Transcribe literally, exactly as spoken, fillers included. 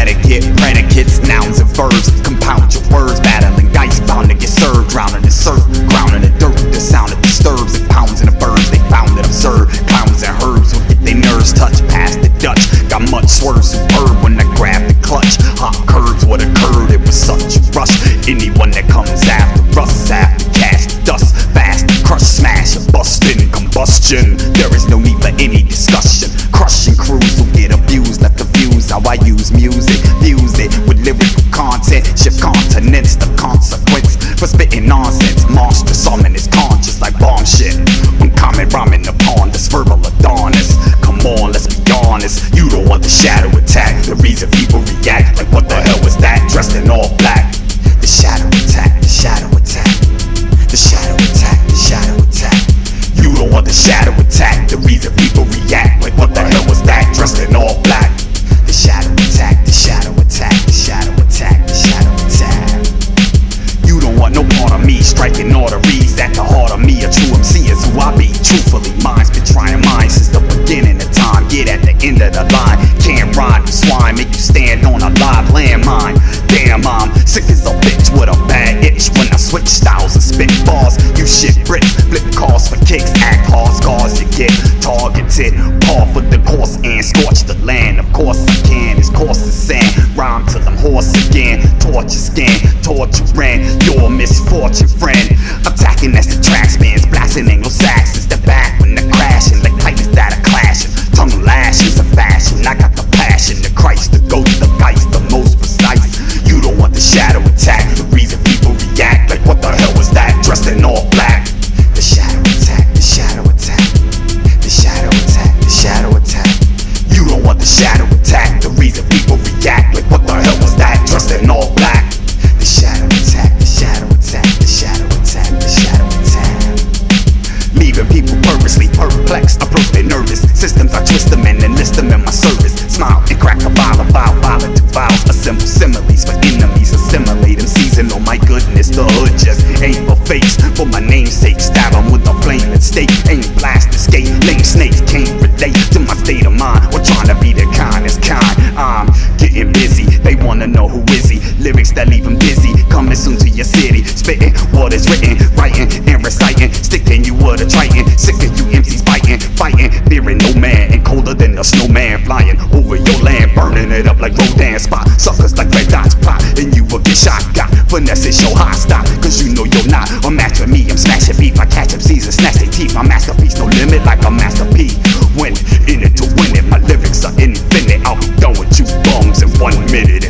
predicate, predicates, nouns and verbs. Compound your words, battling dice, bound to get served. Drowning in surf, grounding in dirt. The sound that disturbs and pounds in the birds. They found it absurd. Clowns and herbs will get their nerves touched past the Dutch. Got much swerve, superb when I grab the clutch. Hot curves, what occurred, it was such a rush. Anyone that comes after us is after cash, dust, fast, crush, smash, a bust in combustion. There is no need for any discussion. Crushing crews who get abused, left confused how I use music. Fuse it with lyrical content, shift continents, the consequence for spitting nonsense. Monstrous, ominous, conscious like bomb shit. Uncommon rhyming upon this verbal Adonis. Come on, let's be honest, you don't want the shadow attack. The reason people react like what the hell was that, dressed in all black. The shadow attack, the shadow attack, the shadow attack, the shadow attack. You don't want the shadow attack. The reason people react like what the hell was that, dressed in all black. The shadow attack, the shadow attack, the shadow attack, the shadow attack. You don't want no part of me, striking arteries at the heart of me. A true M C is who I be. Truthfully, mine's been trying mine since the beginning of time. Get at the end of the line, can't ride with swine, make you stand on a live landmine. Damn, I'm sick as a bitch with a bad itch. When I switch styles and spit bars, you shit bricks, flip cars for kicks, act hard scars, you get targeted. Par for the course and scorch the land. Of course I can, it's coarse as sand. Rhyme till I'm hoarse again, torture scan, torturing your misfortune friend. Attacking as the track spins, blasting Anglo-Saxons. Step back when they're crashing, like titans that are clashing. Tongue lashes of fashion, I got the passion. The Christ, the ghost, the geist, the most precise. You don't want the shadow attack. The reason people react like what the hell was that, dressed in all black. The shadow attack, the shadow attack, the shadow attack, the shadow attack. You don't want the shadow attack. The reason people react like what the hell was that, dressed in all black. The shadow attack, the shadow attack, the shadow attack, the shadow attack. Leaving people purposely perplexed, approach their nervous systems. I twist them and enlist them in my service. Smile and crack a vial, a vial, violent to vials. Assemble similes for enemies, assimilate them. Season, oh my goodness, the hood just ain't for fakes. For my namesake, stab them with a flame and stake. Ain't blast, escape, lame snakes can't relate to my state of mind. We're trying to be the kindest kind. I'm getting busy, they wanna know who is he. Lyrics that leave them dizzy, coming soon to your city. Spitting what is written, writing and reciting. Sticking you with a triton, sick of you M Cs biting, fighting, fearing no man, and colder than a snowman flying over your land, burning it up like Rodin spot. Suckers like red dots plot, and you will get shot. Got finesse, show hostile, cause you know you're not a match with me. I'm smashing beef, I catch M Cs and snatch their teeth. My masterpiece, no limit like a master P. Win in it to win it, my lyrics are infinite. I'll be done with you bums in one minute.